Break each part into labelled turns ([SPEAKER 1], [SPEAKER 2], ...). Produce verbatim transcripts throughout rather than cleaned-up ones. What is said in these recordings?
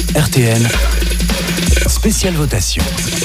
[SPEAKER 1] R T N, spéciale votation.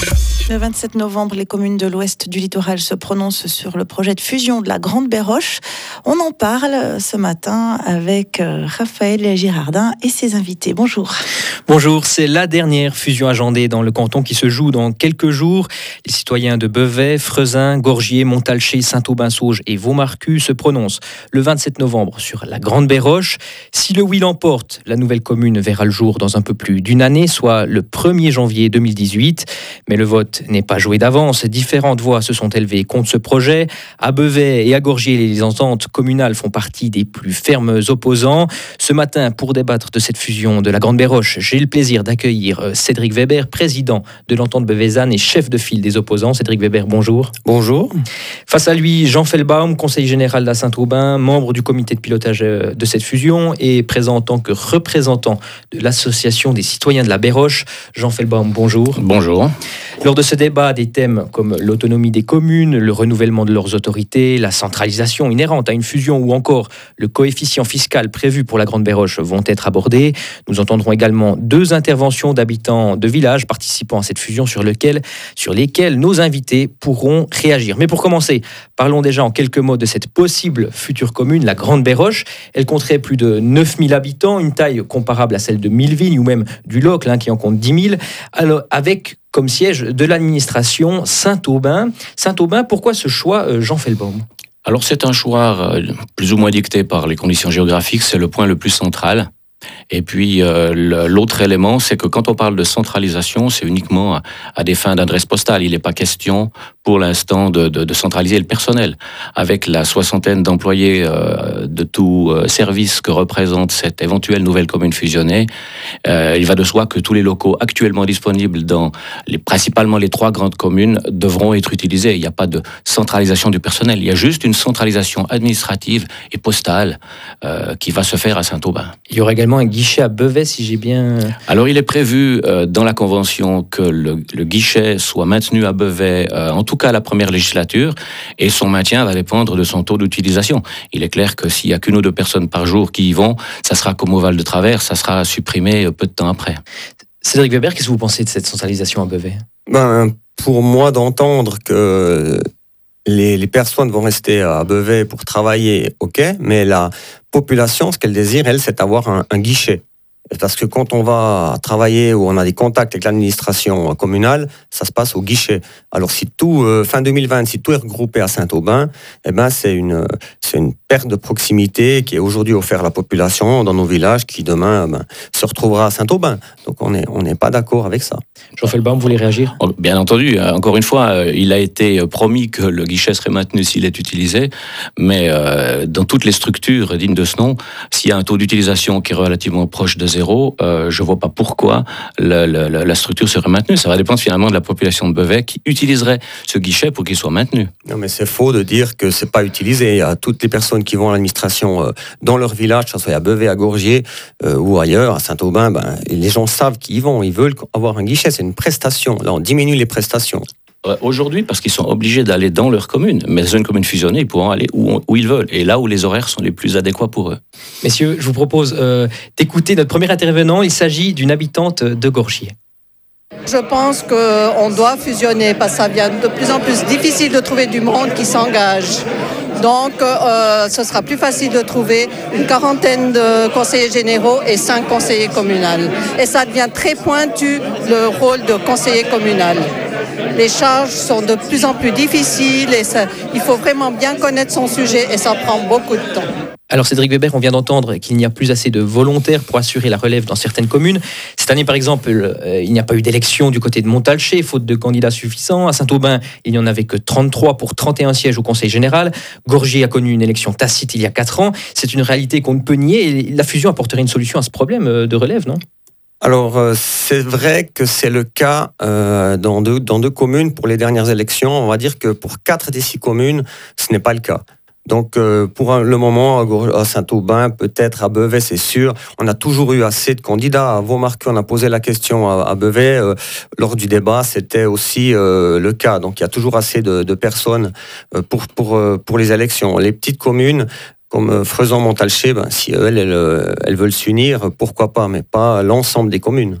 [SPEAKER 2] Le vingt-sept novembre, les communes de l'ouest du littoral se prononcent sur le projet de fusion de la Grande Béroche. On en parle ce matin avec Raphaël Girardin et ses invités. Bonjour.
[SPEAKER 3] Bonjour, c'est la dernière fusion agendée dans le canton qui se joue dans quelques jours. Les citoyens de Bevet, Freuzin, Gorgier, Montalché, Saint-Aubin-Sauge et Vaumarcus se prononcent le vingt-sept novembre sur la Grande Béroche. Si le oui l'emporte, la nouvelle commune verra le jour dans un peu plus d'une année, soit le premier janvier deux mille dix-huit. Mais le vote n'est pas joué d'avance. Différentes voix se sont élevées contre ce projet. À Bevet et à Gorgier, les ententes communales font partie des plus fermes opposants. Ce matin, pour débattre de cette fusion de la Grande Béroche, j'ai le plaisir d'accueillir Cédric Weber, président de l'entente bevézane et chef de file des opposants. Cédric Weber, bonjour.
[SPEAKER 4] Bonjour.
[SPEAKER 3] Face à lui, Jean Fellbaum, conseiller général d'A Saint-Aubin, membre du comité de pilotage de cette fusion et présent en tant que représentant de l'association des citoyens de la Béroche. Jean Fellbaum, bonjour.
[SPEAKER 4] Bonjour.
[SPEAKER 3] Lors de ce débat, des thèmes comme l'autonomie des communes, le renouvellement de leurs autorités, la centralisation inhérente à une fusion ou encore le coefficient fiscal prévu pour la Grande Béroche vont être abordés. Nous entendrons également deux interventions d'habitants de villages participant à cette fusion sur, lequel, sur lesquelles nos invités pourront réagir. Mais pour commencer, parlons déjà en quelques mots de cette possible future commune, la Grande Béroche. Elle compterait plus de neuf mille habitants, une taille comparable à celle de Milleville ou même du Locle, hein, qui en compte dix mille, alors avec comme siège de l'administration Saint-Aubin. Saint-Aubin, pourquoi ce choix, Jean Fellbaum ?
[SPEAKER 4] Alors c'est un choix plus ou moins dicté par les conditions géographiques, c'est le point le plus central. Et puis euh, l'autre élément, c'est que quand on parle de centralisation, c'est uniquement à, à des fins d'adresse postale. Il n'est pas question pour l'instant de, de, de centraliser le personnel. Avec la soixantaine d'employés euh, de tout euh, service que représente cette éventuelle nouvelle commune fusionnée, euh, il va de soi que tous les locaux actuellement disponibles dans les, principalement les trois grandes communes devront être utilisés. Il n'y a pas de centralisation du personnel. Il y a juste une centralisation administrative et postale euh, qui va se faire à Saint-Aubin.
[SPEAKER 3] Il y aura également un guichet à Bevet, si j'ai bien...
[SPEAKER 4] Alors, il est prévu euh, dans la convention que le, le guichet soit maintenu à Bevet, euh, en tout cas à la première législature, et son maintien va dépendre de son taux d'utilisation. Il est clair que s'il n'y a qu'une ou deux personnes par jour qui y vont, ça sera comme au Val de Travers, ça sera supprimé peu de temps après.
[SPEAKER 3] Cédric Weber, qu'est-ce que vous pensez de cette centralisation à Bevet ?
[SPEAKER 5] Ben, pour moi, d'entendre que les, les personnes vont rester à Bevet pour travailler, ok, mais la population, ce qu'elle désire, elle, c'est avoir un, un guichet. Parce que quand on va travailler ou on a des contacts avec l'administration communale, ça se passe au guichet. Alors si tout, euh, fin deux mille vingt, si tout est regroupé à Saint-Aubin, eh ben c'est une, c'est une perte de proximité qui est aujourd'hui offerte à la population dans nos villages qui demain ben, se retrouvera à Saint-Aubin. Donc on n'est on n'est pas d'accord avec ça.
[SPEAKER 3] Jean Fellbaum, vous voulez réagir ?
[SPEAKER 4] Bien entendu, encore une fois, il a été promis que le guichet serait maintenu s'il est utilisé, mais euh, dans toutes les structures dignes de ce nom, s'il y a un taux d'utilisation qui est relativement proche de zéro, euh, je ne vois pas pourquoi la, la, la structure serait maintenue. Ça va dépendre finalement de la population de Bevet qui utiliserait ce guichet pour qu'il soit maintenu.
[SPEAKER 5] Non, mais c'est faux de dire que ce n'est pas utilisé. Il y a toutes les personnes qui vont à l'administration euh, dans leur village, que ce soit à Bevet, à Gorgier euh, ou ailleurs, à Saint-Aubin, ben, les gens savent qu'ils y vont, ils veulent avoir un guichet, c'est une prestation. Là, on diminue les prestations.
[SPEAKER 4] Aujourd'hui, parce qu'ils sont obligés d'aller dans leur commune, mais dans une commune fusionnée, ils pourront aller où, où ils veulent, et là où les horaires sont les plus adéquats pour eux.
[SPEAKER 3] Messieurs, je vous propose euh, d'écouter notre premier intervenant. Il s'agit d'une habitante de Gorgier.
[SPEAKER 6] Je pense qu'on doit fusionner parce que ça devient de plus en plus difficile de trouver du monde qui s'engage. Donc, euh, ce sera plus facile de trouver une quarantaine de conseillers généraux et cinq conseillers communaux. Et ça devient très pointu, le rôle de conseiller communal. Les charges sont de plus en plus difficiles et ça, il faut vraiment bien connaître son sujet et ça prend beaucoup de temps.
[SPEAKER 3] Alors Cédric Weber, on vient d'entendre qu'il n'y a plus assez de volontaires pour assurer la relève dans certaines communes. Cette année, par exemple, euh, il n'y a pas eu d'élection du côté de Montalché, faute de candidats suffisants. À Saint-Aubin, il n'y en avait que trente-trois pour trente et un sièges au Conseil général. Gorgier a connu une élection tacite il y a quatre ans. C'est une réalité qu'on ne peut nier et la fusion apporterait une solution à ce problème de relève, non ?
[SPEAKER 5] Alors, euh, c'est vrai que c'est le cas euh, dans, deux, dans deux communes pour les dernières élections. On va dire que pour quatre des six communes, ce n'est pas le cas. Donc, euh, pour le moment, à Saint-Aubin, peut-être à Bevet, c'est sûr. On a toujours eu assez de candidats. À Vaumarcus, on a posé la question à, à Bevet. Euh, lors du débat, c'était aussi euh, le cas. Donc, il y a toujours assez de, de personnes euh, pour, pour, euh, pour les élections. Les petites communes, comme Freuzin, Montalché, ben, si elles, elles, elles veulent s'unir, pourquoi pas, mais pas l'ensemble des communes.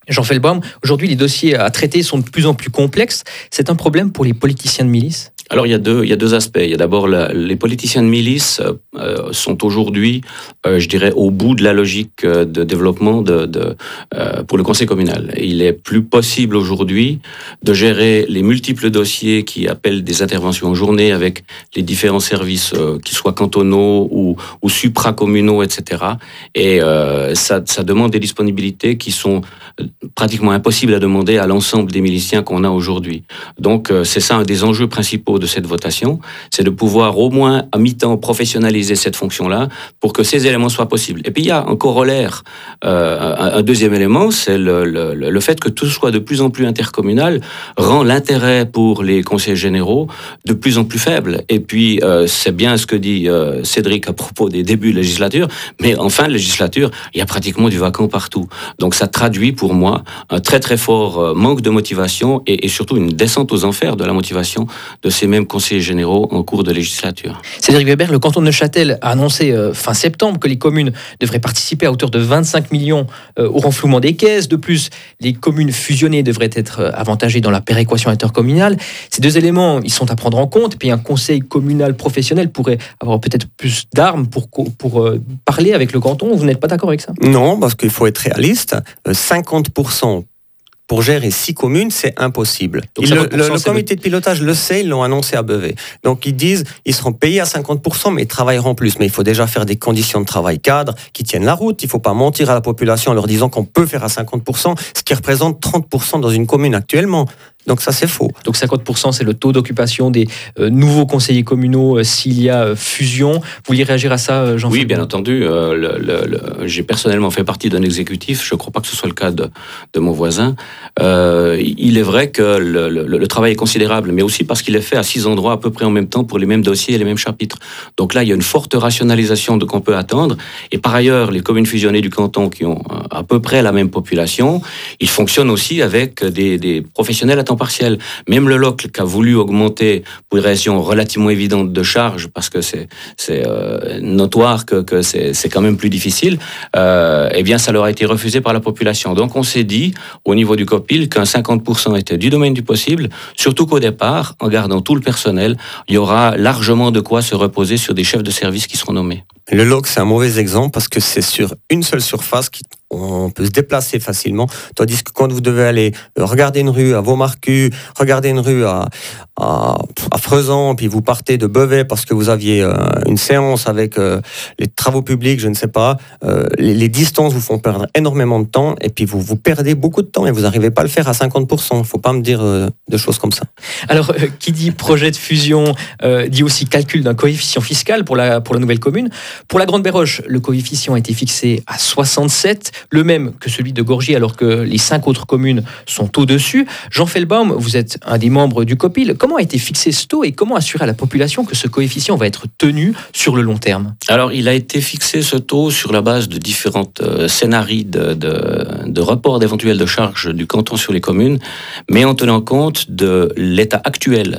[SPEAKER 3] Jean Feldbaum, aujourd'hui les dossiers à traiter sont de plus en plus complexes. C'est un problème pour les politiciens de milice ?
[SPEAKER 4] Alors il y a deux, il y a deux aspects. Il y a d'abord la, les politiciens de milice euh, sont aujourd'hui, euh, je dirais, au bout de la logique de développement de, de, euh, pour le conseil communal. Il est plus possible aujourd'hui de gérer les multiples dossiers qui appellent des interventions en journée avec les différents services, euh, qu'ils soient cantonaux ou, ou supracommunaux, et cetera. Et euh, ça, ça demande des disponibilités qui sont pratiquement impossibles à demander à l'ensemble des miliciens qu'on a aujourd'hui. Donc euh, c'est ça un des enjeux principaux de cette votation, c'est de pouvoir au moins à mi-temps professionnaliser cette fonction-là pour que ces éléments soient possibles. Et puis il y a un corollaire, euh, un, un deuxième élément, c'est le, le, le fait que tout soit de plus en plus intercommunal rend l'intérêt pour les conseillers généraux de plus en plus faible. Et puis euh, c'est bien ce que dit euh, Cédric à propos des débuts de législature, mais en fin de législature, il y a pratiquement du vacant partout. Donc ça traduit pour moi un très très fort manque de motivation et, et surtout une descente aux enfers de la motivation de ces mêmes conseillers généraux en cours de législature.
[SPEAKER 3] Cédric Weber, le canton de Neuchâtel a annoncé euh, fin septembre que les communes devraient participer à hauteur de vingt-cinq millions euh, au renflouement des caisses. De plus, les communes fusionnées devraient être euh, avantagées dans la péréquation intercommunale. Ces deux éléments, ils sont à prendre en compte. Et puis un conseil communal professionnel pourrait avoir peut-être plus d'armes pour, pour euh, parler avec le canton. Vous n'êtes pas d'accord avec ça ?
[SPEAKER 5] Non, parce qu'il faut être réaliste. cinquante pour cent pour gérer six communes, c'est impossible.
[SPEAKER 3] Donc,
[SPEAKER 5] le, le, le comité
[SPEAKER 3] le...
[SPEAKER 5] de pilotage le sait, ils l'ont annoncé à Beauvais. Donc ils disent, ils seront payés à cinquante pour cent, mais ils travailleront plus. Mais il faut déjà faire des conditions de travail cadres qui tiennent la route. Il ne faut pas mentir à la population en leur disant qu'on peut faire à cinquante pour cent, ce qui représente trente pour cent dans une commune actuellement. Donc ça, c'est faux.
[SPEAKER 3] Donc cinquante pour cent, c'est le taux d'occupation des euh, nouveaux conseillers communaux euh, s'il y a euh, fusion. Vous vouliez réagir à ça, euh, Jean
[SPEAKER 4] Oui,
[SPEAKER 3] Feldbaum ?
[SPEAKER 4] bien entendu. Euh, le, le, le, j'ai personnellement fait partie d'un exécutif. Je ne crois pas que ce soit le cas de, de mon voisin. Euh, il est vrai que le, le, le travail est considérable, mais aussi parce qu'il est fait à six endroits à peu près en même temps pour les mêmes dossiers et les mêmes chapitres. Donc là, il y a une forte rationalisation de qu'on peut attendre. Et par ailleurs, les communes fusionnées du canton qui ont à peu près la même population, ils fonctionnent aussi avec des, des professionnels à temps partiel. Même le L O C qui a voulu augmenter pour une raison relativement évidente de charge, parce que c'est, c'est euh, notoire que, que c'est, c'est quand même plus difficile, euh, eh bien ça leur a été refusé par la population. Donc on s'est dit, au niveau du COPIL, qu'un cinquante pour cent était du domaine du possible, surtout qu'au départ, en gardant tout le personnel, il y aura largement de quoi se reposer sur des chefs de service qui seront nommés.
[SPEAKER 5] Le L O C, c'est un mauvais exemple parce que c'est sur une seule surface qu'on peut se déplacer facilement. Tandis que quand vous devez aller regarder une rue à Vaumarcus, regarder une rue à, à, à Frezan, puis vous partez de Beauvais parce que vous aviez euh, une séance avec euh, les travaux publics, je ne sais pas, euh, les, les distances vous font perdre énormément de temps et puis vous, vous perdez beaucoup de temps et vous n'arrivez pas à le faire à cinquante pour cent. Il ne faut pas me dire euh, de choses comme ça.
[SPEAKER 3] Alors, euh, qui dit projet de fusion euh, dit aussi calcul d'un coefficient fiscal pour la, pour la nouvelle commune. Pour la Grande Béroche, le coefficient a été fixé à soixante-sept, le même que celui de Gorgier, alors que les cinq autres communes sont au-dessus. Jean Feldbaum, vous êtes un des membres du COPIL. Comment a été fixé ce taux et comment assurer à la population que ce coefficient va être tenu sur le long terme ?
[SPEAKER 4] Alors, il a été fixé ce taux sur la base de différents euh, scénarios de, de, de report d'éventuelles de charges du canton sur les communes, mais en tenant compte de l'état actuel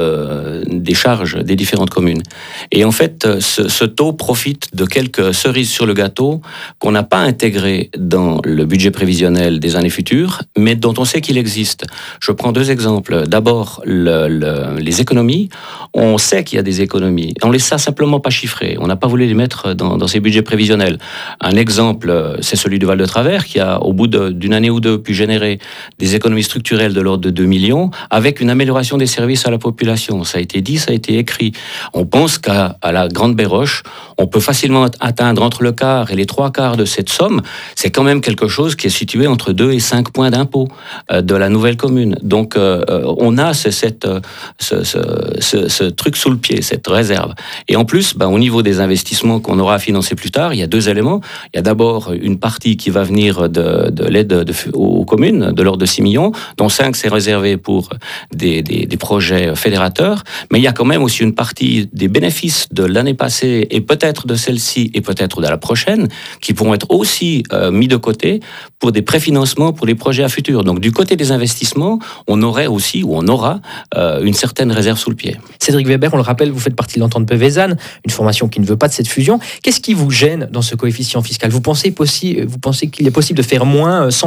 [SPEAKER 4] de, des charges des différentes communes. Et en fait, ce, ce taux profite de quelques cerises sur le gâteau qu'on n'a pas intégrées dans le budget prévisionnel des années futures, mais dont on sait qu'il existe. Je prends deux exemples. D'abord, le, le, les économies. On sait qu'il y a des économies. On les a simplement pas chiffrées. On n'a pas voulu les mettre dans, dans ces budgets prévisionnels. Un exemple, c'est celui du Val-de-Travers, qui a, au bout de, d'une année ou deux, pu générer des économies structurelles de l'ordre de deux millions, avec une amélioration des services à la population. Ça a été dit, ça a été écrit. On pense qu'à à la Grande Béroche, on peut facilement atteindre entre le quart et les trois quarts de cette somme. C'est quand même quelque chose qui est situé entre deux et cinq points d'impôt euh, de la nouvelle commune. Donc, euh, on a ce, cette, ce, ce, ce, ce truc sous le pied, cette réserve. Et en plus, ben, au niveau des investissements qu'on aura à financer plus tard, il y a deux éléments. Il y a d'abord une partie qui va venir de, de l'aide de, aux communes, de l'ordre de six millions, dont cinq c'est réservé pour des, des, des projets fédérateurs. Mais il y a quand même aussi une partie des bénéfices de l'année passée et peut-être de celle-ci et peut-être de la prochaine qui pourront être aussi euh, mis de côté pour des préfinancements pour les projets à futur. Donc du côté des investissements, on aurait aussi ou on aura euh, une certaine réserve sous le pied.
[SPEAKER 3] Cédric Weber, on le rappelle, vous faites partie de l'entente Beauvaisanne, une formation qui ne veut pas de cette fusion. Qu'est-ce qui vous gêne dans ce coefficient fiscal ? Vous pensez, possi- vous pensez qu'il est possible de faire moins sans fusionner ?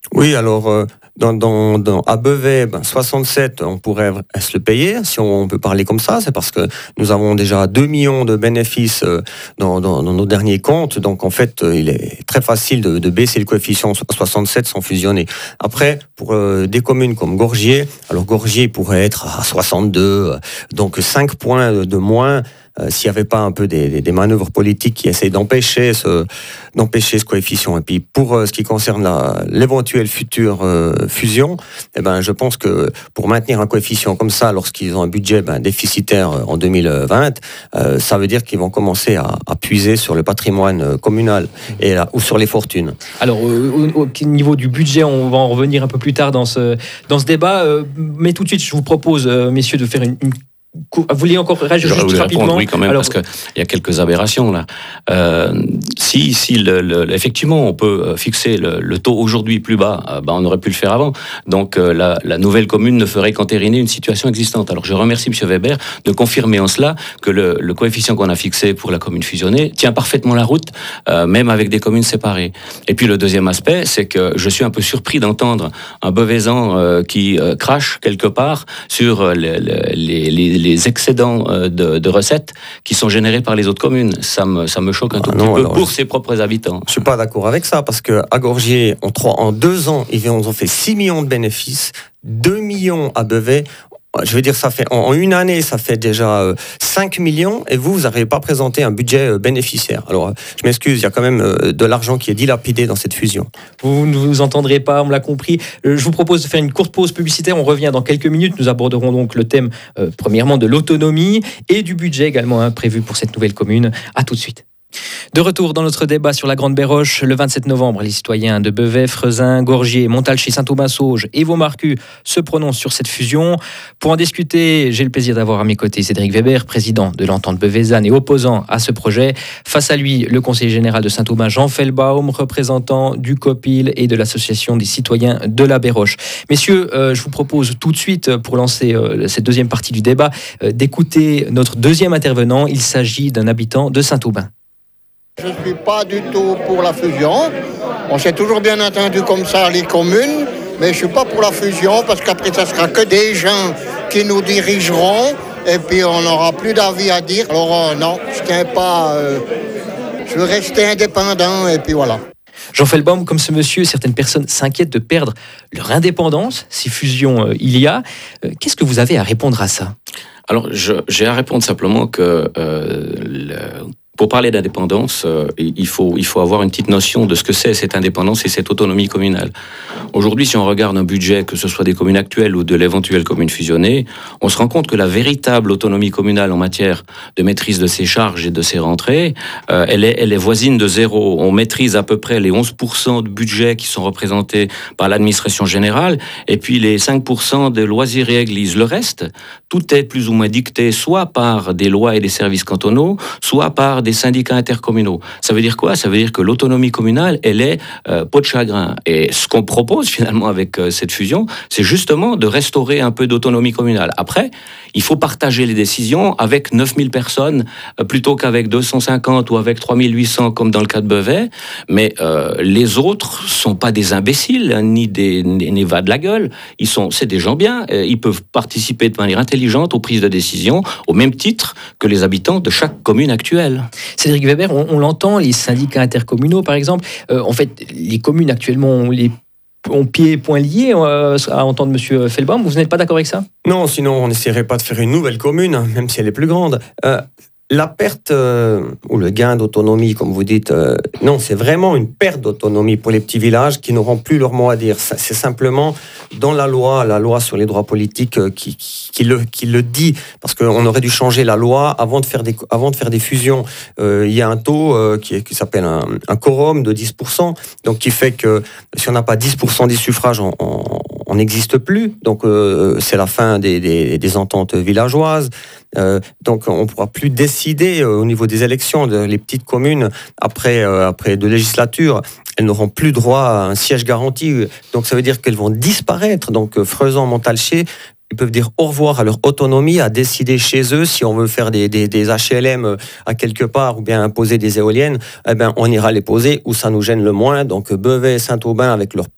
[SPEAKER 5] Oui, alors euh, dans, dans, dans, à Beauvais, ben, soixante-sept, on pourrait se le payer, si on, on peut parler comme ça. C'est parce que nous avons déjà deux millions de bénéfices euh, dans, dans, dans nos derniers comptes. Donc en fait, euh, il est très facile de, de baisser le coefficient à soixante-sept sans fusionner. Après, pour euh, des communes comme Gorgier, alors Gorgier pourrait être à soixante-deux, euh, donc cinq points de, de moins. Euh, s'il n'y avait pas un peu des, des, des manœuvres politiques qui essayent d'empêcher ce, d'empêcher ce coefficient. Et puis pour euh, ce qui concerne la, l'éventuelle future euh, fusion, eh ben, je pense que pour maintenir un coefficient comme ça, lorsqu'ils ont un budget ben, déficitaire en deux mille vingt, euh, ça veut dire qu'ils vont commencer à, à puiser sur le patrimoine communal et là, ou sur les fortunes.
[SPEAKER 3] Alors au, au, au niveau du budget, on va en revenir un peu plus tard dans ce, dans ce débat, euh, mais tout de suite je vous propose, euh, messieurs, de faire une, une Vous vouliez encore réagir juste rapidement?
[SPEAKER 4] Répondre, oui, quand même,
[SPEAKER 3] Alors,
[SPEAKER 4] parce qu'il y a quelques aberrations là. Euh, si, si le, le, effectivement, on peut fixer le, le taux aujourd'hui plus bas, euh, bah, on aurait pu le faire avant. Donc, euh, la, la nouvelle commune ne ferait qu'entériner une situation existante. Alors, je remercie M. Weber de confirmer en cela que le, le coefficient qu'on a fixé pour la commune fusionnée tient parfaitement la route, euh, même avec des communes séparées. Et puis, le deuxième aspect, c'est que je suis un peu surpris d'entendre un Beauvaisan euh, qui euh, crache quelque part sur les, les, les les excédents de, de recettes qui sont générés par les autres communes. Ça me, ça me choque un tout ah non, petit peu pour je, ses propres habitants.
[SPEAKER 5] Je ne suis pas d'accord avec ça, parce qu'à Gorgier, en, trois, en deux ans, ils ont fait six millions de bénéfices, deux millions à Beauvais. Je veux dire, ça fait, en une année, ça fait déjà euh, cinq millions, et vous, vous n'arrivez pas à présenter un budget euh, bénéficiaire. Alors, je m'excuse, il y a quand même euh, de l'argent qui est dilapidé dans cette fusion.
[SPEAKER 3] Vous ne vous entendrez pas, on l'a compris. Euh, je vous propose de faire une courte pause publicitaire. On revient dans quelques minutes. Nous aborderons donc le thème, euh, premièrement, de l'autonomie et du budget également hein, prévu pour cette nouvelle commune. À tout de suite. De retour dans notre débat sur la Grande Béroche, le vingt-sept novembre, les citoyens de Beauvais, Freuzin, Gorgier, Montalchet, Saint-Aubin-Sauges et Vaumarcus se prononcent sur cette fusion. Pour en discuter, j'ai le plaisir d'avoir à mes côtés Cédric Weber, président de l'entente beauvaisanne et opposant à ce projet. Face à lui, le conseiller général de Saint-Aubin, Jean Fehlbaum, représentant du COPIL et de l'association des citoyens de la Béroche. Messieurs, euh, je vous propose tout de suite, pour lancer euh, cette deuxième partie du débat, euh, d'écouter notre deuxième intervenant. Il s'agit d'un habitant de Saint-Aubin.
[SPEAKER 7] Je ne suis pas du tout pour la fusion. On s'est toujours bien entendu comme ça, les communes, mais je ne suis pas pour la fusion parce qu'après, ça ne sera que des gens qui nous dirigeront et puis on n'aura plus d'avis à dire. Alors euh, non, je ne tiens pas. Euh, je veux rester indépendant et puis voilà.
[SPEAKER 3] Jean Fehlbaum, comme ce monsieur, certaines personnes s'inquiètent de perdre leur indépendance si fusion euh, il y a. Euh, qu'est-ce que vous avez à répondre à ça?
[SPEAKER 4] Alors, je, j'ai à répondre simplement que euh, le... Pour parler d'indépendance, euh, il, faut, il faut avoir une petite notion de ce que c'est cette indépendance et cette autonomie communale. Aujourd'hui, si on regarde un budget, que ce soit des communes actuelles ou de l'éventuelle commune fusionnée, on se rend compte que la véritable autonomie communale en matière de maîtrise de ses charges et de ses rentrées, euh, elle, est, elle est voisine de zéro. On maîtrise à peu près les onze pour cent de budget qui sont représentés par l'administration générale et puis les cinq pour cent de loisirs et églises. Le reste, tout est plus ou moins dicté soit par des lois et des services cantonaux, soit par des des syndicats intercommunaux. Ça veut dire quoi? Ça veut dire que l'autonomie communale, elle est euh, peau de chagrin. Et ce qu'on propose finalement avec euh, cette fusion, c'est justement de restaurer un peu d'autonomie communale. Après, il faut partager les décisions avec neuf mille personnes euh, plutôt qu'avec deux cent cinquante ou avec trois mille huit cents comme dans le cas de Beauvais. Mais euh, les autres sont pas des imbéciles hein, ni des ni va de la gueule. Ils sont, c'est des gens bien. Euh, ils peuvent participer de manière intelligente aux prises de décision au même titre que les habitants de chaque commune actuelle.
[SPEAKER 3] Cédric Weber, on, on l'entend, les syndicats intercommunaux, par exemple, euh, en fait, les communes actuellement ont les ont pieds et poings liés, euh, à entendre M. Fehlbaum. Vous n'êtes pas d'accord avec ça?
[SPEAKER 5] Non, sinon on n'essaierait pas de faire une nouvelle commune, même si elle est plus grande. Euh, la perte, euh, ou le gain d'autonomie, comme vous dites, euh, non, c'est vraiment une perte d'autonomie pour les petits villages qui n'auront plus leur mot à dire. C'est simplement dans la loi, la loi sur les droits politiques euh, qui, qui, qui, le, qui le dit, parce qu'on aurait dû changer la loi avant de faire des, avant de faire des fusions. Euh, il y a un taux euh, qui, qui s'appelle un, un quorum de dix pour cent, donc qui fait que si on n'a pas dix pour cent des suffrages, on, on, on n'existe plus. Donc euh, c'est la fin des, des, des ententes villageoises. Euh, donc on ne pourra plus décider euh, au niveau des élections. De, les petites communes, après, euh, après deux législatures, elles n'auront plus droit à un siège garanti. Donc ça veut dire qu'elles vont disparaître. Donc euh, Freuzan, Montalchet, ils peuvent dire au revoir à leur autonomie, à décider chez eux si on veut faire des, des, des H L M à quelque part ou bien imposer des éoliennes. Eh ben, on ira les poser où ça nous gêne le moins. Donc Beauvais, Saint-Aubin avec leur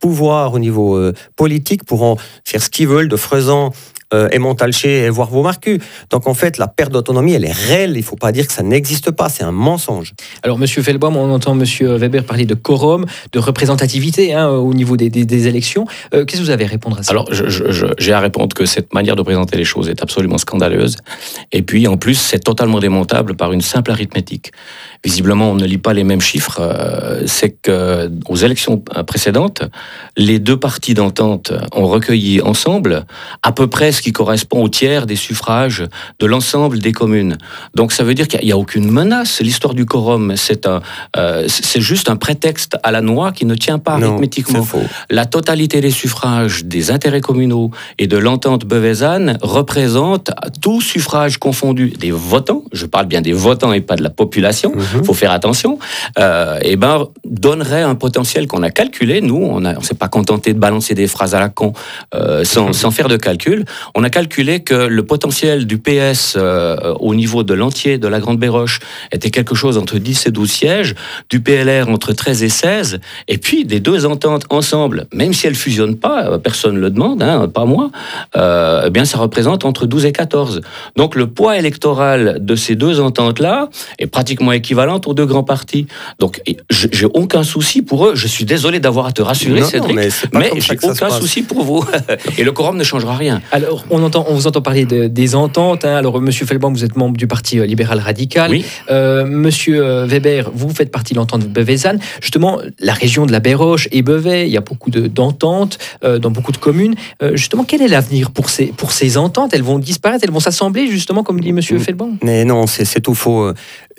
[SPEAKER 5] pouvoir, au niveau euh, politique, pourront faire ce qu'ils veulent de Frezan euh, et Montalché et voire Vaumarcus. Donc en fait, la perte d'autonomie, elle est réelle. Il ne faut pas dire que ça n'existe pas. C'est un mensonge.
[SPEAKER 3] Alors, Monsieur Fehlbaum, on entend Monsieur Weber parler de quorum, de représentativité hein, au niveau des, des, des élections. Euh, qu'est-ce que vous avez à répondre à ça?
[SPEAKER 4] Alors, je, je, je, j'ai à répondre que cette manière de présenter les choses est absolument scandaleuse. Et puis, en plus, c'est totalement démontable par une simple arithmétique. Visiblement, on ne lit pas les mêmes chiffres. Euh, c'est qu'aux élections précédentes, les deux partis d'entente ont recueilli ensemble à peu près ce qui correspond au tiers des suffrages de l'ensemble des communes. Donc, ça veut dire qu'il n'y a, a aucune menace. L'histoire du quorum, c'est, un, euh, c'est juste un prétexte à la noix qui ne tient pas
[SPEAKER 5] non,
[SPEAKER 4] arithmétiquement.
[SPEAKER 5] C'est faux.
[SPEAKER 4] La totalité des suffrages des intérêts communaux et de l'entente beuvezane représente, tous suffrages confondus, des votants, je parle bien des votants et pas de la population, il mmh. faut faire attention, euh, et ben, donnerait un potentiel qu'on a calculé. Nous, on ne s'est pas contenté de balancer des phrases à la con euh, sans, mmh. sans faire de calcul. On a calculé que le potentiel du P S euh, au niveau de l'entier de la Grande Béroche était quelque chose entre dix et douze sièges, du P L R entre treize et seize, et puis des deux ententes ensemble, même si elles ne fusionnent pas, personne ne le demande, hein, pas moi, euh, eh bien ça représente entre douze et quatorze. Donc le poids électoral de ces deux ententes-là est pratiquement équivalent aux deux grands partis. Donc j'ai aucun souci pour eux. Je suis désolé d'avoir à te rassurer, non, Cédric, non, mais, mais j'ai aucun souci pour vous. Et le quorum ne changera rien.
[SPEAKER 3] Alors on entend, on vous entend parler de, des ententes. Hein. Alors Monsieur Fehlbaum, vous êtes membre du Parti libéral radical.
[SPEAKER 4] Oui.
[SPEAKER 3] Euh, Monsieur Weber, vous faites partie de l'entente beuvezane. Justement, la région de la Béroche et Beauvais, il y a beaucoup de, d'ententes euh, dans beaucoup de communes. Euh, justement, quel est l'avenir pour ces, pour ces ententes? Elles vont disparaître, elles vont s'assembler, justement, comme dit Monsieur Fehlbaum?
[SPEAKER 5] Mais non, c'est, c'est tout faux.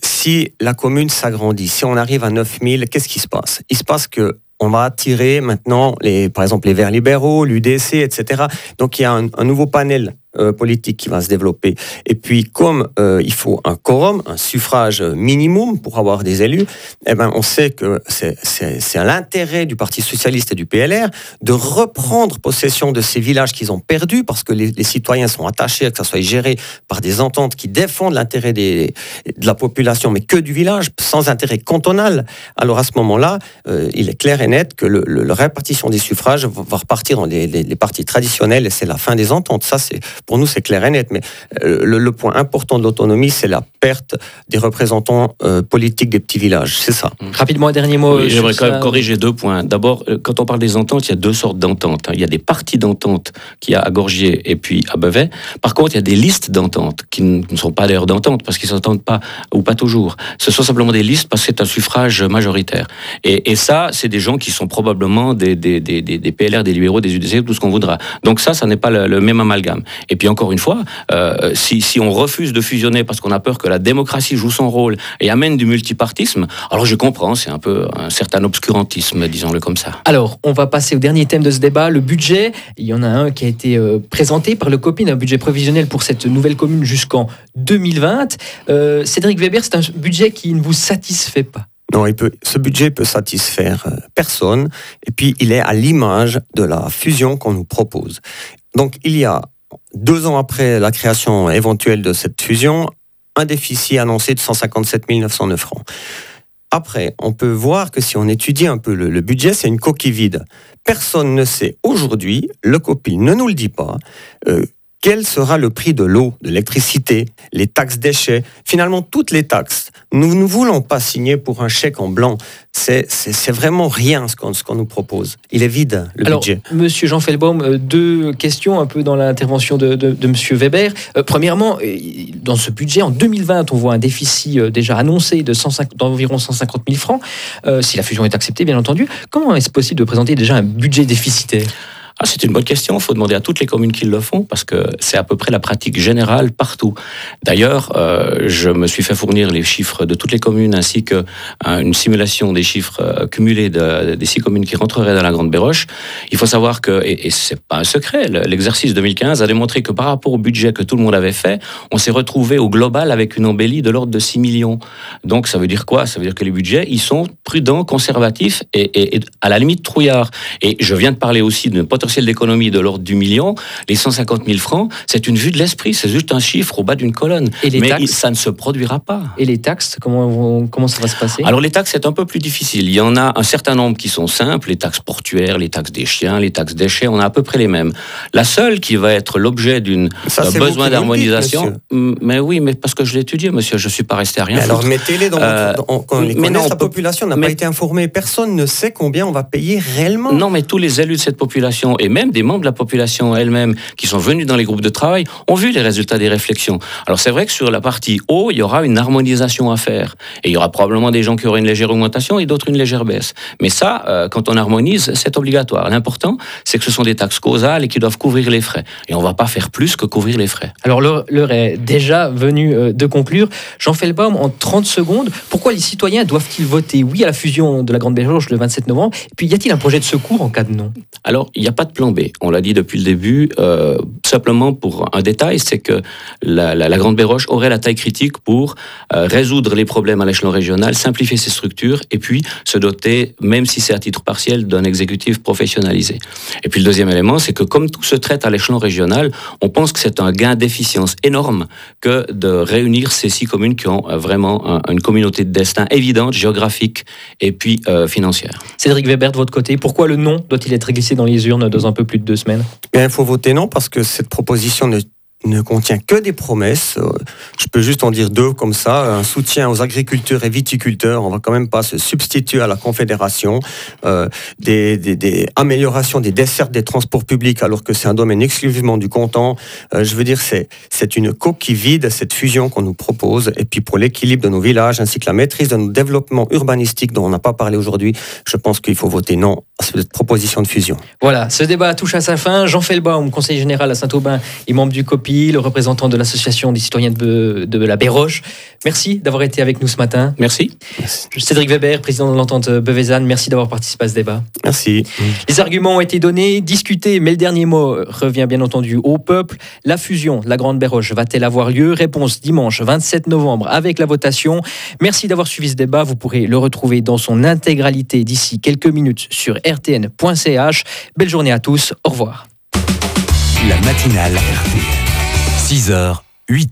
[SPEAKER 5] Si la commune s'agrandit, si on arrive à neuf mille, qu'est-ce qui se passe? Il se passe que on va attirer maintenant, les, par exemple, les Verts libéraux, l'U D C, et cetera. Donc, il y a un, un nouveau panel euh, politique qui va se développer. Et puis, comme euh, il faut un quorum, un suffrage minimum pour avoir des élus, eh ben, on sait que c'est, c'est, c'est à l'intérêt du Parti socialiste et du P L R de reprendre possession de ces villages qu'ils ont perdus, parce que les, les citoyens sont attachés à que ça soit géré par des ententes qui défendent l'intérêt des, de la population, mais que du village, sans intérêt cantonal. Alors, à ce moment-là, euh, il est clair et net que le, le, la répartition des suffrages va repartir dans les, les, les partis traditionnels et c'est la fin des ententes. Ça, c'est, pour nous, c'est clair et net. Mais euh, le, le point important de l'autonomie, c'est la perte des représentants euh, politiques des petits villages. C'est ça.
[SPEAKER 3] Rapidement, un dernier mot.
[SPEAKER 4] Oui, j'aimerais quand même corriger deux points. D'abord, quand on parle des ententes, il y a deux sortes d'ententes. Il y a des partis d'entente qu'il y a à Gorgier et puis à Beauvais. Par contre, il y a des listes d'entente qui ne sont pas d'ailleurs d'entente parce qu'ils ne s'entendent pas ou pas toujours. Ce sont simplement des listes parce que c'est un suffrage majoritaire. Et, et ça, c'est des gens qui sont probablement des, des, des, des P L R, des libéraux, des U D C, tout ce qu'on voudra. Donc ça, ça n'est pas le, le même amalgame. Et puis encore une fois, euh, si, si on refuse de fusionner parce qu'on a peur que la démocratie joue son rôle et amène du multipartisme, alors je comprends, c'est un peu un certain obscurantisme, disons-le comme ça.
[SPEAKER 3] Alors, on va passer au dernier thème de ce débat, le budget. Il y en a un qui a été euh, présenté par le COPIN, un budget prévisionnel pour cette nouvelle commune jusqu'en deux mille vingt. Euh, Cédric Weber, c'est un budget qui ne vous satisfait pas?
[SPEAKER 5] Non, il peut, ce budget peut satisfaire personne. Et puis, il est à l'image de la fusion qu'on nous propose. Donc, il y a, deux ans après la création éventuelle de cette fusion, un déficit annoncé de cent cinquante-sept mille neuf cent neuf francs. Après, on peut voir que si on étudie un peu le, le budget, c'est une coquille vide. Personne ne sait aujourd'hui, le COPIN ne nous le dit pas, euh, quel sera le prix de l'eau, de l'électricité, les taxes déchets, finalement toutes les taxes. Nous ne voulons pas signer pour un chèque en blanc. C'est, c'est, c'est vraiment rien ce qu'on, ce qu'on nous propose. Il est vide, le
[SPEAKER 3] Alors,
[SPEAKER 5] budget.
[SPEAKER 3] Monsieur Jean Fehlbaum, deux questions un peu dans l'intervention de, de, de Monsieur Weber. Euh, premièrement, dans ce budget, en deux mille vingt, on voit un déficit déjà annoncé de cent cinquante, d'environ cent cinquante mille francs, euh, si la fusion est acceptée, bien entendu. Comment est-ce possible de présenter déjà un budget déficitaire ?
[SPEAKER 4] Ah, c'est une bonne question. Il faut demander à toutes les communes qui le font parce que c'est à peu près la pratique générale partout. D'ailleurs, euh, je me suis fait fournir les chiffres de toutes les communes ainsi qu'une euh, simulation des chiffres euh, cumulés de, des six communes qui rentreraient dans la Grande Béroche. Il faut savoir que, et, et c'est pas un secret, l'exercice deux mille quinze a démontré que par rapport au budget que tout le monde avait fait, on s'est retrouvé au global avec une embellie de l'ordre de six millions. Donc ça veut dire quoi ? Ça veut dire que les budgets, ils sont prudents, conservatifs et, et, et à la limite trouillards. Et je viens de parler aussi d'une potentielle potentiel d'économie de l'ordre du million, les cent cinquante mille francs, c'est une vue de l'esprit, c'est juste un chiffre au bas d'une colonne.
[SPEAKER 3] Et les
[SPEAKER 4] Mais
[SPEAKER 3] taxes,
[SPEAKER 4] il, ça ne se produira pas.
[SPEAKER 3] Et les taxes, comment, comment ça va se passer?
[SPEAKER 4] Alors les taxes, c'est un peu plus difficile. Il y en a un certain nombre qui sont simples, les taxes portuaires, les taxes des chiens, les taxes déchets, on a à peu près les mêmes. La seule qui va être l'objet d'une
[SPEAKER 5] Ça, c'est
[SPEAKER 4] besoin
[SPEAKER 5] vous qui
[SPEAKER 4] d'harmonisation,
[SPEAKER 5] le dites, monsieur.
[SPEAKER 4] mais oui, mais parce que je l'ai étudié, monsieur, je suis pas resté à rien
[SPEAKER 5] Mais alors
[SPEAKER 4] foutre.
[SPEAKER 5] mettez-les dans
[SPEAKER 4] Euh,
[SPEAKER 5] votre- dans- quand les
[SPEAKER 4] mais
[SPEAKER 5] connaisse,
[SPEAKER 4] non, on
[SPEAKER 5] la
[SPEAKER 4] peut-
[SPEAKER 5] population n'a
[SPEAKER 4] mais-
[SPEAKER 5] pas été informée. Personne ne sait combien on va payer réellement.
[SPEAKER 4] Non, mais tous les élus de cette population, et même des membres de la population elle-même, qui sont venus dans les groupes de travail, ont vu les résultats des réflexions. Alors c'est vrai que sur la partie haut, il y aura une harmonisation à faire. Et il y aura probablement des gens qui auront une légère augmentation et d'autres une légère baisse. Mais ça, euh, quand on harmonise, c'est obligatoire. L'important, c'est que ce sont des taxes causales et qui doivent couvrir les frais. Et on ne va pas faire plus que couvrir les frais.
[SPEAKER 3] Alors l'heure l'heure est déjà venue euh, de conclure. Jean Felbaum, en trente secondes, pourquoi les citoyens doivent-ils voter oui à la fusion de la Grande Béroche le vingt-sept novembre? Et puis y a-t-il un projet de secours en cas de non?
[SPEAKER 4] Alors, il n'y a pas de plan B. On l'a dit depuis le début. Euh, simplement pour un détail, c'est que la, la, la Grande Béroche aurait la taille critique pour euh, résoudre les problèmes à l'échelon régional, simplifier ses structures et puis se doter, même si c'est à titre partiel, d'un exécutif professionnalisé. Et puis le deuxième élément, c'est que comme tout se traite à l'échelon régional, on pense que c'est un gain d'efficience énorme que de réunir ces six communes qui ont euh, vraiment un, une communauté de destin évidente, géographique et puis euh, financière.
[SPEAKER 3] Cédric Weber, de votre côté, pourquoi le non doit-il être glissé dans les urnes dans un peu plus de deux semaines?
[SPEAKER 5] Bien, il faut voter non parce que cette proposition ne, ne contient que des promesses. Euh, Je peux juste en dire deux comme ça. Un soutien aux agriculteurs et viticulteurs. On va quand même pas se substituer à la Confédération. Euh, des, des, des améliorations des dessertes des transports publics alors que c'est un domaine exclusivement du canton. Euh, je veux dire, c'est, c'est une coquille vide, cette fusion qu'on nous propose. Et puis pour l'équilibre de nos villages ainsi que la maîtrise de nos développements urbanistiques dont on n'a pas parlé aujourd'hui, je pense qu'il faut voter non à cette proposition de fusion.
[SPEAKER 3] Voilà, ce débat touche à sa fin. Jean Felbaum, conseiller général à Saint-Aubin et membre du COPI, le représentant de l'association des citoyens de, de la Béroche. Merci d'avoir été avec nous ce matin.
[SPEAKER 4] Merci.
[SPEAKER 3] Cédric Weber, président de l'entente Bevezanne, merci d'avoir participé à ce débat.
[SPEAKER 5] Merci.
[SPEAKER 3] Les arguments ont été donnés, discutés, mais le dernier mot revient bien entendu au peuple. La fusion de la Grande Béroche va-t-elle avoir lieu? Réponse dimanche vingt-sept novembre avec la votation. Merci d'avoir suivi ce débat. Vous pourrez le retrouver dans son intégralité d'ici quelques minutes sur r t n point c h. Belle journée à tous. Au revoir.
[SPEAKER 1] La matinale R T N. six heures, huit